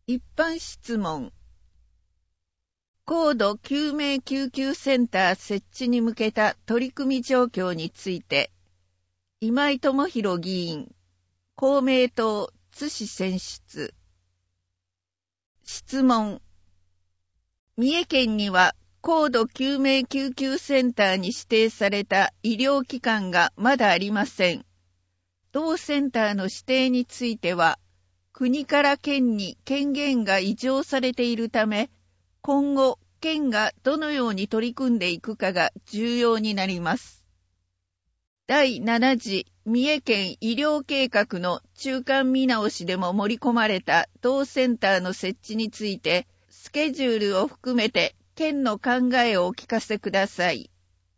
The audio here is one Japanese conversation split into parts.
一般質問。高度救命救急センター設置に向けた取り組み状況について、今井智弘議員、公明党津市選出。質問。三重県には高度救命救急センターに指定された医療機関がまだありません。同センターの指定については、国から県に権限が移譲されているため、今後、県がどのように取り組んでいくかが重要になります。第7次三重県医療計画の中間見直しでも盛り込まれた同センターの設置について、スケジュールを含めて県の考えをお聞かせください。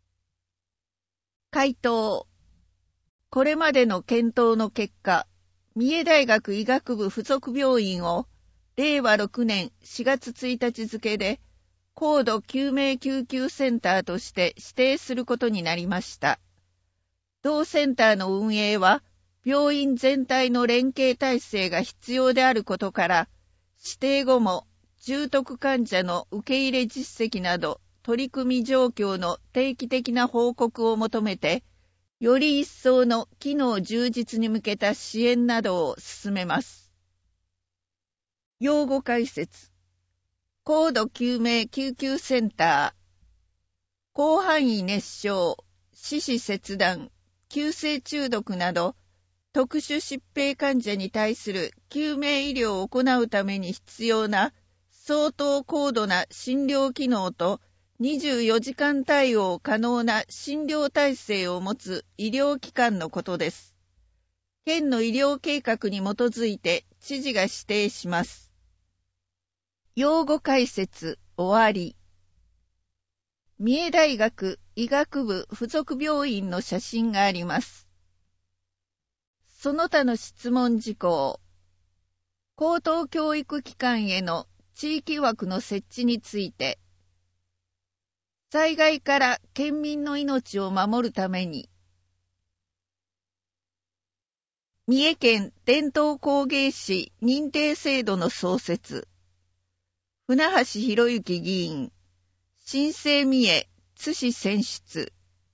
回答。これまでの検討の結果、三重大学医学部附属病院を令和6年4月1日付で高度救命救急センターとして指定することになりました。同センターの運営は病院全体の連携体制が必要であることから、指定後も重篤患者の受け入れ実績など取り組み状況の定期的な報告を求めて、より一層の機能充実に向けた支援などを進めます。用語解説。高度救命救急センター。広範囲熱傷、四肢切断、急性中毒など、特殊疾病患者に対する救命医療を行うために必要な相当高度な診療機能と、24時間対応可能な診療体制を持つ医療機関のことです。県の医療計画に基づいて知事が指定します。用語解説終わり。三重大学医学部附属病院の写真があります。その他の質問事項。高等教育機関への地域枠の設置について、災害から県民の命を守るために、三重県伝統工芸士認定制度の創設、船橋博之議員、新生三重津市選出。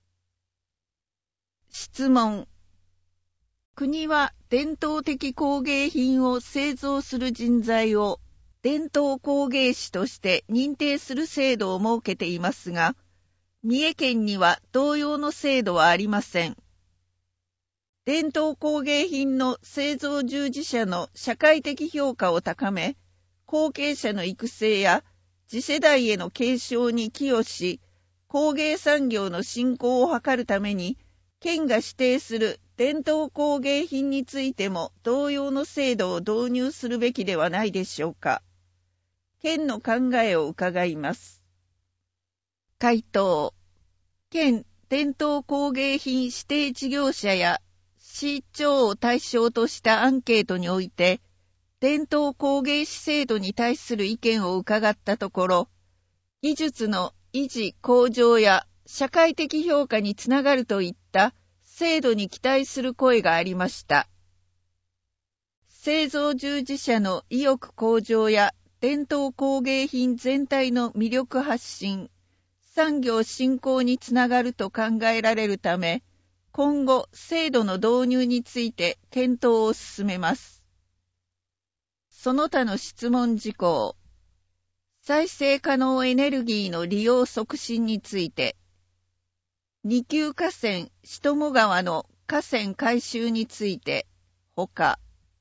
質問。国は伝統的工芸品を製造する人材を伝統工芸士として認定する制度を設けていますが、三重県には同様の制度はありません。伝統工芸品の製造従事者の社会的評価を高め、後継者の育成や次世代への継承に寄与し、工芸産業の振興を図るために、県が指定する伝統工芸品についても同様の制度を導入するべきではないでしょうか。県の考えを伺います。回答。県伝統工芸品指定事業者や市長を対象としたアンケートにおいて、伝統工芸士制度に対する意見を伺ったところ、技術の維持向上や社会的評価につながるといった制度に期待する声がありました。製造従事者の意欲向上や伝統工芸品全体の魅力発信、産業振興につながると考えられるため、今後制度の導入について検討を進めます。その他の質問事項。再生可能エネルギーの利用促進について、二級河川人母川の河川改修について、ほか、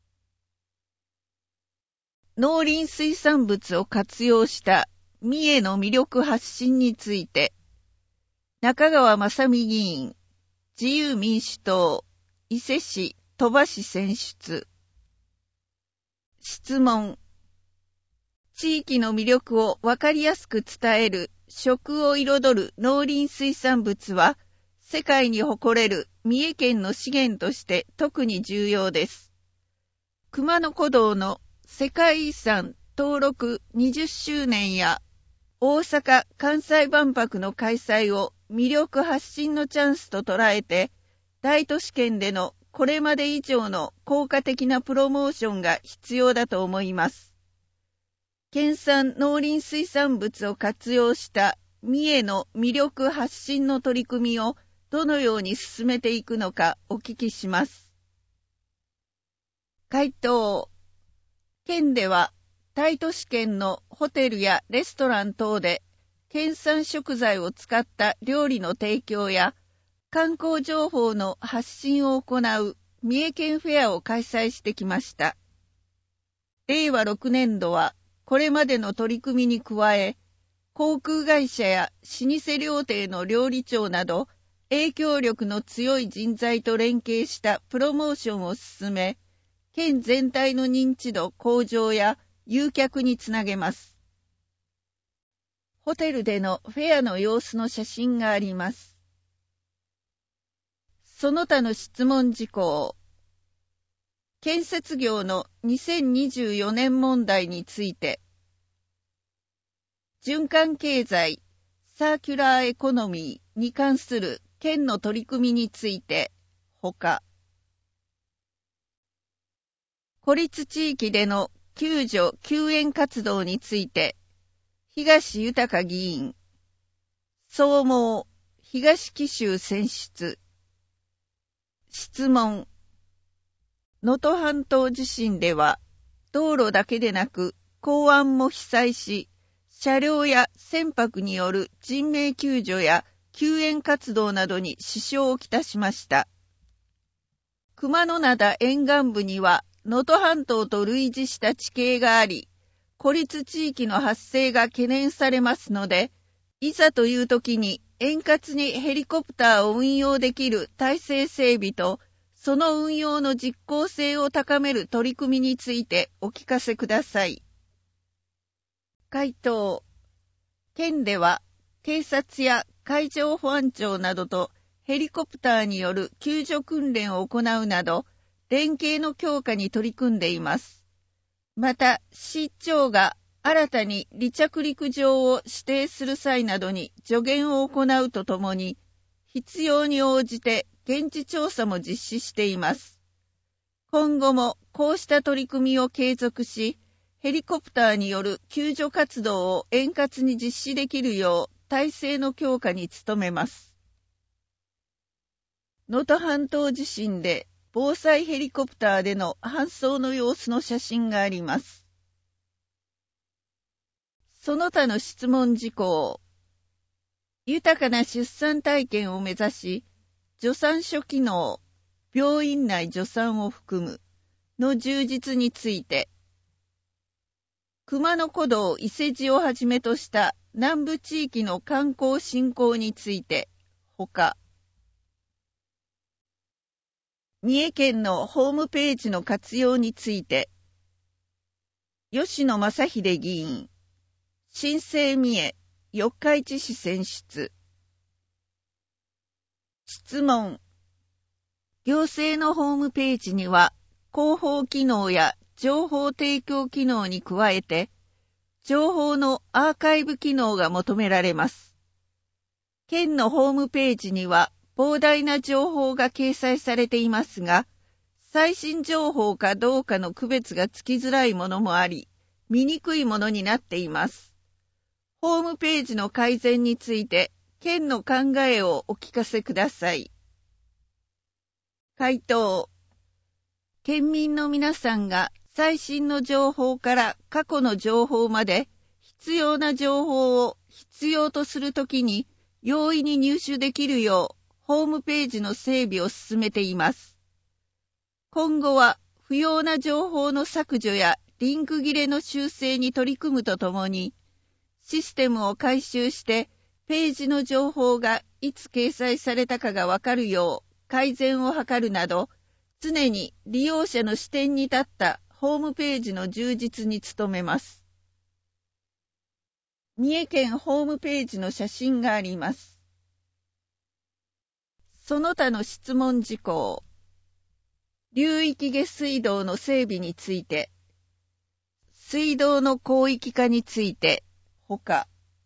農林水産物を活用した三重の魅力発信について、中川正美議員、自由民主党、伊勢市鳥羽市選出。質問。地域の魅力をわかりやすく伝える食を彩る農林水産物は、世界に誇れる三重県の資源として特に重要です。熊野古道の世界遺産登録20周年や大阪・関西万博の開催を魅力発信のチャンスと捉えて、大都市圏でのこれまで以上の効果的なプロモーションが必要だと思います。 県産農林水産物を活用した三重の魅力発信の取り組みをどのように進めていくのかお聞きします。回答。県では大都市圏のホテルやレストラン等で県産食材を使った料理の提供や観光情報の発信を行う三重県フェアを開催してきました。令和6年度はこれまでの取り組みに加え、航空会社や老舗料亭の料理長など影響力の強い人材と連携したプロモーションを進め、県全体の認知度向上や誘客につなげます。ホテルでのフェアの様子の写真があります。その他の質問事項。建設業の2024年問題について、循環経済、サーキュラーエコノミーに関する県の取り組みについて、ほか、孤立地域での救助・救援活動について、東豊議員、総網、東紀州選出、質問、能登半島地震では、道路だけでなく、港湾も被災し、車両や船舶による人命救助や救援活動などに支障をきたしました。熊野灘沿岸部には、能登半島と類似した地形があり、孤立地域の発生が懸念されますので、いざという時に円滑にヘリコプターを運用できる体制整備と、その運用の実効性を高める取り組みについてお聞かせください。回答。県では、警察や海上保安庁などとヘリコプターによる救助訓練を行うなど、連携の強化に取り組んでいます。また、市長が新たに離着陸場を指定する際などに助言を行うとともに、必要に応じて現地調査も実施しています。今後もこうした取り組みを継続し、ヘリコプターによる救助活動を円滑に実施できるよう体制の強化に努めます。能登半島地震で防災ヘリコプターでの搬送の様子の写真があります。その他の質問事項。豊かな出産体験を目指し、助産所機能、病院内助産を含むの充実について、熊野古道伊勢路をはじめとした南部地域の観光振興について、ほか、三重県のホームページの活用について、吉野正秀議員、新生三重、四日市市選出。質問。行政のホームページには、広報機能や情報提供機能に加えて、情報のアーカイブ機能が求められます。県のホームページには、膨大な情報が掲載されていますが、最新情報かどうかの区別がつきづらいものもあり、見にくいものになっています。ホームページの改善について、県の考えをお聞かせください。回答。県民の皆さんが最新の情報から過去の情報まで必要な情報を必要とするときに容易に入手できるようホームページの整備を進めています。今後は不要な情報の削除やリンク切れの修正に取り組むとともに、システムを改修してページの情報がいつ掲載されたかがわかるよう改善を図るなど、常に利用者の視点に立ったホームページの充実に努めます。三重県ホームページの写真があります。その他の質問事項。流域下水道の整備について、水道の広域化について、ほか、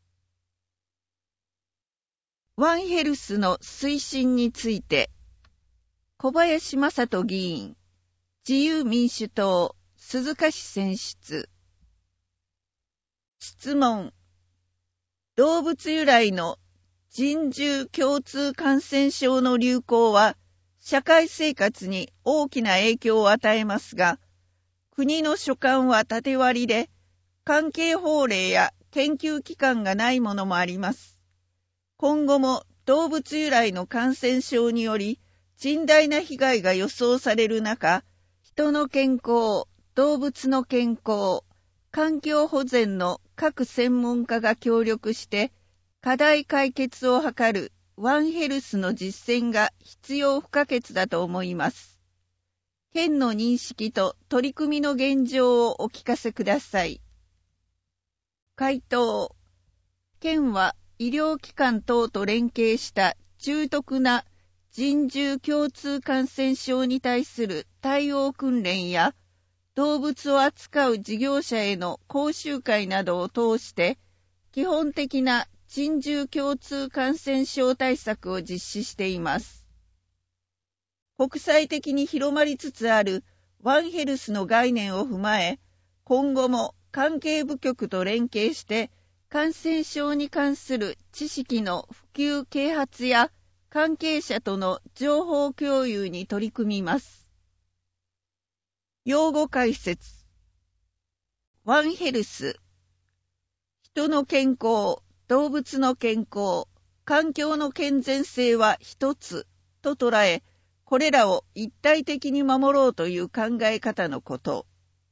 ワンヘルスの推進について、小林正人議員、自由民主党、鈴鹿市選出。 質問。動物由来の人獣共通感染症の流行は、社会生活に大きな影響を与えますが、国の所管は縦割りで、関係法令や研究機関がないものもあります。今後も動物由来の感染症により、甚大な被害が予想される中、人の健康、動物の健康、環境保全の各専門家が協力して、課題解決を図るワンヘルスの実践が必要不可欠だと思います。県の認識と取り組みの現状をお聞かせください。回答。県は医療機関等と連携した重篤な人獣共通感染症に対する対応訓練や動物を扱う事業者への講習会などを通して基本的な人獣共通感染症対策を実施しています。国際的に広まりつつあるワンヘルスの概念を踏まえ、今後も関係部局と連携して感染症に関する知識の普及啓発や関係者との情報共有に取り組みます。用語解説。ワンヘルス。人の健康、動物の健康、環境の健全性は一つと捉え、これらを一体的に守ろうという考え方のこと。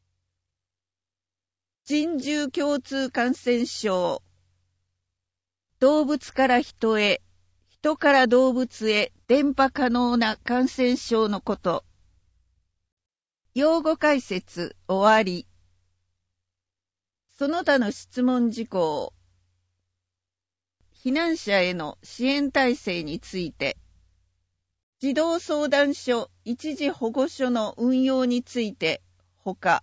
人獣共通感染症。動物から人へ、人から動物へ伝播可能な感染症のこと。用語解説終わり。その他の質問事項。避難者への支援体制について、児童相談所一時保護所の運用について、ほか、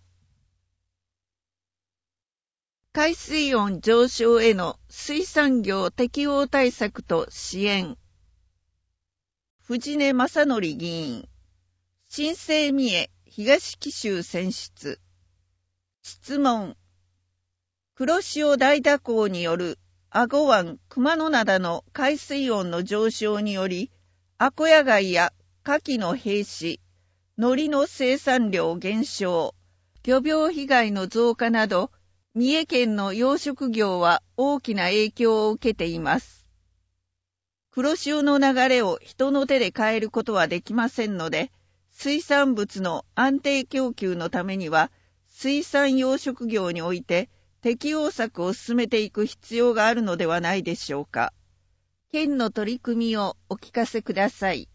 海水温上昇への水産業適応対策と支援。藤根正則議員、新生三重東紀州選出。質問。黒潮大蛇行による阿児湾熊野灘の海水温の上昇により、アコヤ貝や牡蠣の閉止、海苔の生産量減少、漁業被害の増加など、三重県の養殖業は大きな影響を受けています。黒潮の流れを人の手で変えることはできませんので、水産物の安定供給のためには、水産養殖業において適応策を進めていく必要があるのではないでしょうか。県の取り組みをお聞かせください。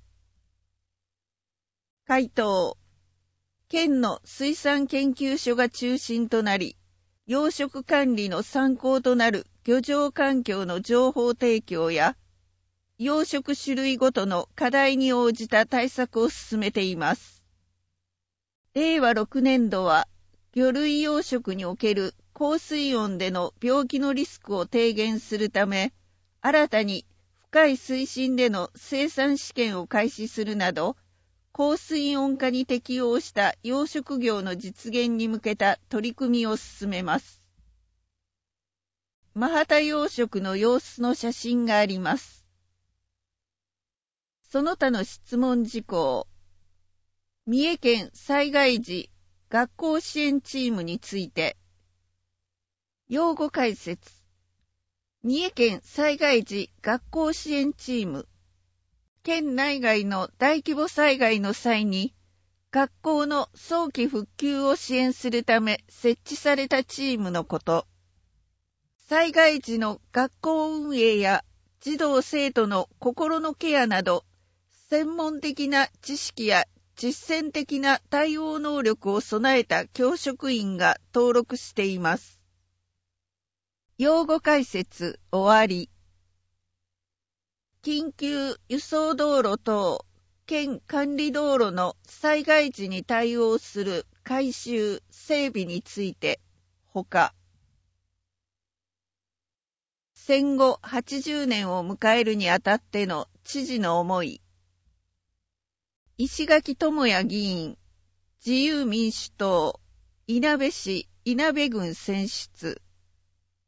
回答。県の水産研究所が中心となり、養殖管理の参考となる漁場環境の情報提供や、養殖種類ごとの課題に応じた対策を進めています。令和6年度は、魚類養殖における高水温での病気のリスクを低減するため、新たに深い水深での生産試験を開始するなど、高水温化に適応した養殖業の実現に向けた取り組みを進めます。マハタ養殖の様子の写真があります。その他の質問事項。三重県災害時学校支援チームについて。用語解説。三重県災害時学校支援チーム。県内外の大規模災害の際に、学校の早期復旧を支援するため設置されたチームのこと。災害時の学校運営や児童生徒の心のケアなど、専門的な知識や実践的な対応能力を備えた教職員が登録しています。用語解説終わり。緊急輸送道路等県管理道路の災害時に対応する改修・整備について、ほか。戦後80年を迎えるにあたっての知事の思い。石垣智也議員、自由民主党、いなべ市いなべ郡選出。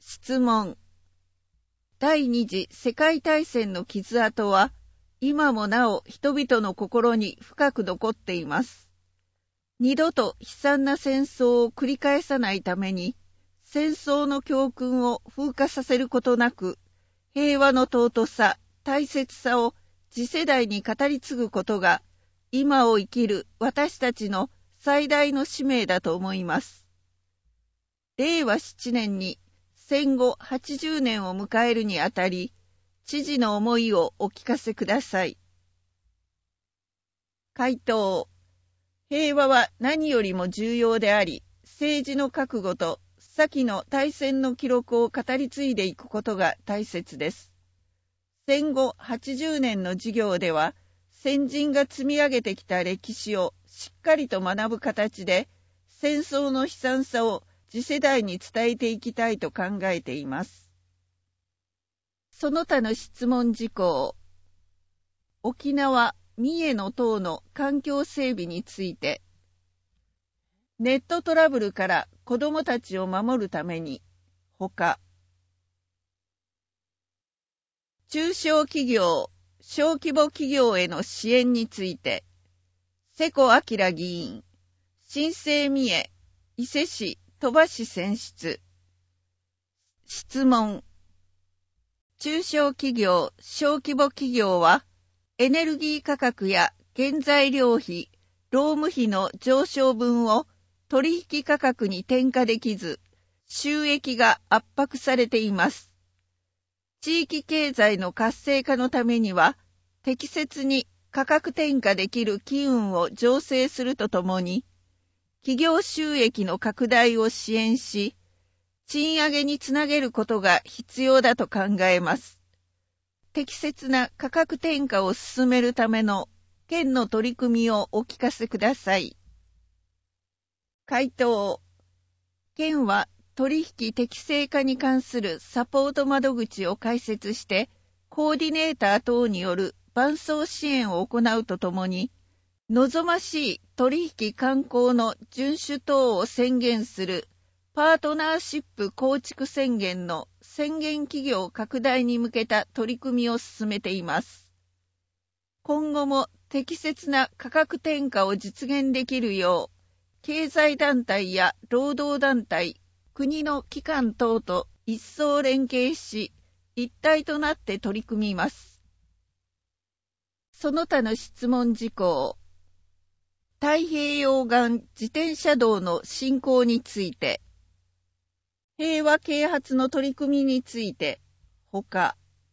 質問。第二次世界大戦の傷跡は、今もなお人々の心に深く残っています。二度と悲惨な戦争を繰り返さないために、戦争の教訓を風化させることなく、平和の尊さ、大切さを次世代に語り継ぐことが、今を生きる私たちの最大の使命だと思います。令和7年に戦後80年を迎えるにあたり、知事の思いをお聞かせください。回答。平和は何よりも重要であり、政治の覚悟と先の大戦の記録を語り継いでいくことが大切です。戦後80年の授業では、先人が積み上げてきた歴史をしっかりと学ぶ形で、戦争の悲惨さを次世代に伝えていきたいと考えています。その他の質問事項。沖縄、三重の島の環境整備について。ネットトラブルから子どもたちを守るために、他。中小企業、小規模企業への支援について。瀬古明議員、新生三重、伊勢市、鳥羽市選出。質問。中小企業、小規模企業は、エネルギー価格や原材料費、労務費の上昇分を取引価格に転嫁できず、収益が圧迫されています。地域経済の活性化のためには、適切に価格転嫁できる機運を醸成するとともに、企業収益の拡大を支援し、賃上げにつなげることが必要だと考えます。適切な価格転嫁を進めるための県の取り組みをお聞かせください。回答。県は取引適正化に関するサポート窓口を開設して、コーディネーター等による伴走支援を行うとともに、望ましい取引慣行の遵守等を宣言するパートナーシップ構築宣言の宣言企業拡大に向けた取り組みを進めています。今後も適切な価格転嫁を実現できるよう、経済団体や労働団体、国の機関等と一層連携し、一体となって取り組みます。その他の質問事項。太平洋岸自転車道の振興について。平和啓発の取り組みについて、他。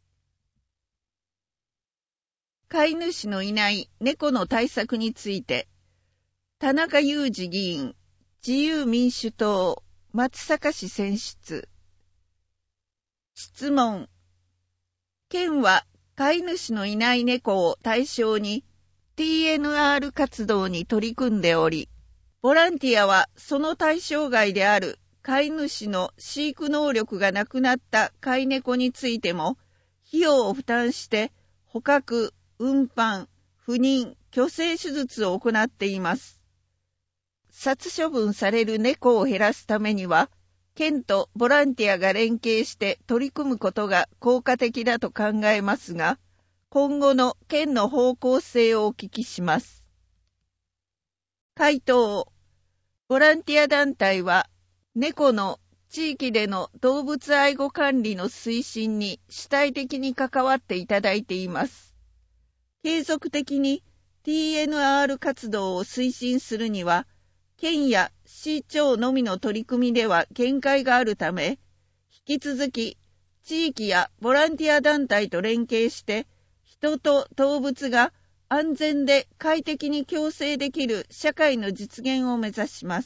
飼い主のいない猫の対策について、田中裕二議員、自由民主党、松阪市選出。質問。県は飼い主のいない猫を対象に TNR 活動に取り組んでおり、ボランティアはその対象外である飼い主の飼育能力がなくなった飼い猫についても、費用を負担して捕獲、運搬、不妊、去勢手術を行っています。殺処分される猫を減らすためには、県とボランティアが連携して取り組むことが効果的だと考えますが、今後の県の方向性をお聞きします。回答。ボランティア団体は、猫の地域での動物愛護管理の推進に主体的に関わっていただいています。継続的に TNR 活動を推進するには、県や市長のみの取り組みでは限界があるため、引き続き地域やボランティア団体と連携して、人と動物が安全で快適に共生できる社会の実現を目指します。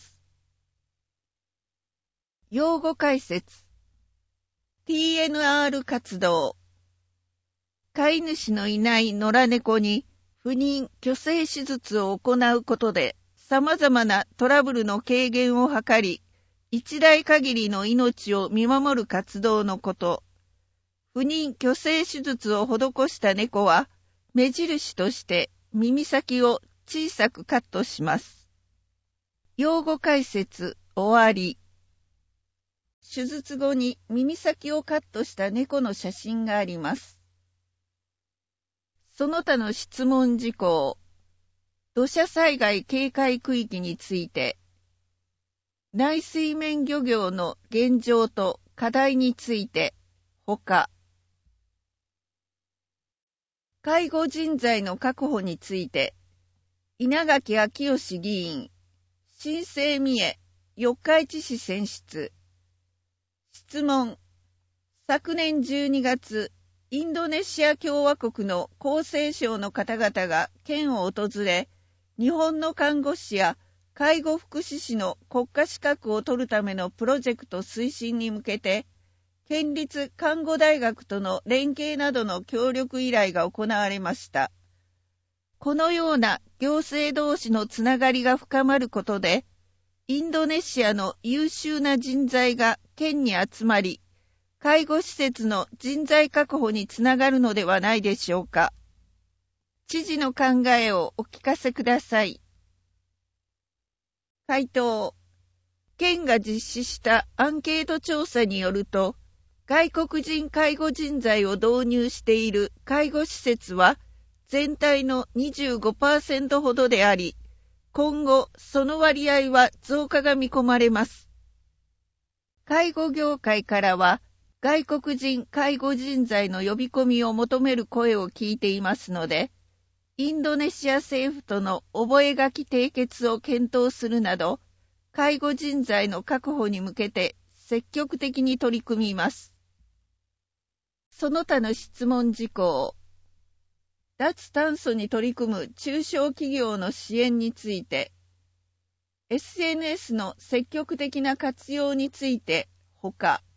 用語解説。TNR 活動。飼い主のいない野良猫に不妊・去勢手術を行うことで様々なトラブルの軽減を図り、一代限りの命を見守る活動のこと。不妊・去勢手術を施した猫は目印として耳先を小さくカットします。用語解説終わり。 手術後に耳先をカットした猫の写真があります。その他の質問事項、土砂災害警戒区域について、内水面漁業の現状と課題について、ほか、介護人材の確保について、稲垣昭義議員、新生三重、四日市市選出。質問。昨年12月、インドネシア共和国の厚生省の方々が県を訪れ、日本の看護師や介護福祉士の国家資格を取るためのプロジェクト推進に向けて、県立看護大学との連携などの協力依頼が行われました。このような行政同士のつながりが深まることで、インドネシアの優秀な人材が県に集まり、介護施設の人材確保につながるのではないでしょうか。知事の考えをお聞かせください。回答。県が実施したアンケート調査によると、外国人介護人材を導入している介護施設は全体の 25% ほどであり、今後その割合は増加が見込まれます。介護業界からは外国人介護人材の呼び込みを求める声を聞いていますので、インドネシア政府との覚書締結を検討するなど、介護人材の確保に向けて積極的に取り組みます。その他の質問事項。脱炭素に取り組む中小企業の支援について、SNS の積極的な活用について、ほか、